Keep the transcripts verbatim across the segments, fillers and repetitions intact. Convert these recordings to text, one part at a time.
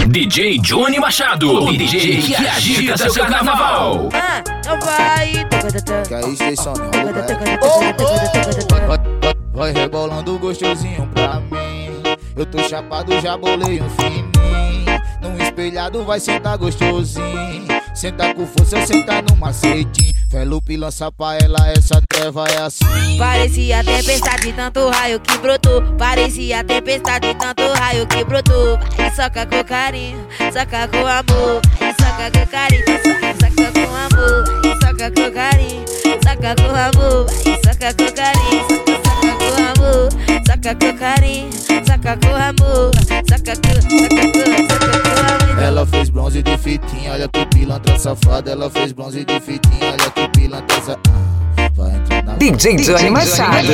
D J Johnny Machado, o D J que agita seu carnaval. Ah, então vai. Que é isso, Jason? Vai, vai, vai rebolando gostosinho pra mim. Eu tô chapado, já bolei um fininho. Num espelhado vai sentar gostosinho. Senta com força, senta no macetinho. Felupe lança pra ela, essa treva é assim. Parecia tempestade, tanto raio que brotou. Parecia tempestade, tanto raio que brotou. Vai, soca com carinho, soca com amor. Vai, soca com carinho, soca, soca com amor. Vai, soca com carinho, soca com amor. Vai, soca com carinho, soca, soca com amor. Soca com carinho, soca com amor. Soca com, soca com, soca com amor. Ela fez bronze de fitinha, olha que pilantra safada. Ela fez bronze de fitinha, olha que pilantra safada. Vai entrar na D J Johnny Machado.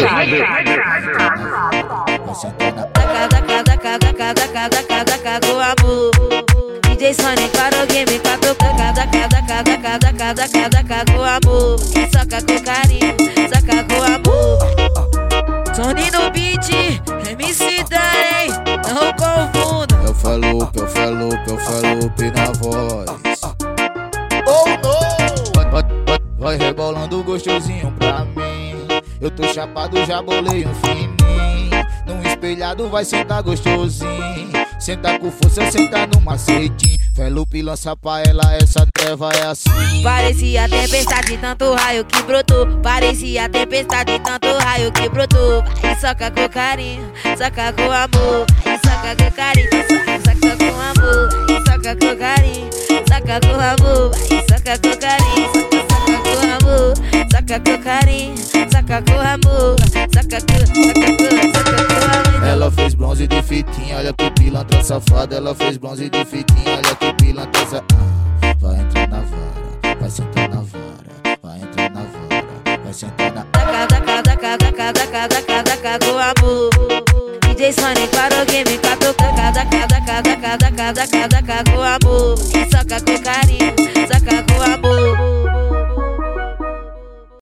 Com amor. D J Sonic para o game, quatro cada cada cada cada cada cada com amor. Soca com carinho, soca com amor. Sony no beat, M C Darei, não confunda. Eu falope, eu falope, eu falope na voz. Oh no! Vai, vai, vai, vai rebolando gostosinho pra mim. Eu tô chapado, já bolei um fininho. Num espelhado vai sentar gostosinho. Senta com força, senta no macetinho. Felupe lança pra ela, essa treva é assim. Parecia tempestade, tanto raio que brotou. Parecia tempestade, tanto raio que brotou. Vai, soca com carinho, soca com amor. Vai, soca com carinho, soca, soca com amor. Vai, soca com carinho, soca com amor. Vai, soca com carinho, soca, soca com amor. Soca com carinho, soca com amor. Soca com, soca com, soca com amor. Ela fez bronze de fitinha, olha que pilantra safada. Ela fez bronze de fitinha, olha que pilantra safada. Vai entrar na vara, vai sentar na vara. Vai entrar na vara, vai sentar na cada cada cada cada cada cada cada com amor. D J Sonic para o game, quatro cada cada cada cada cada cada cada com amor. Soca com carinho,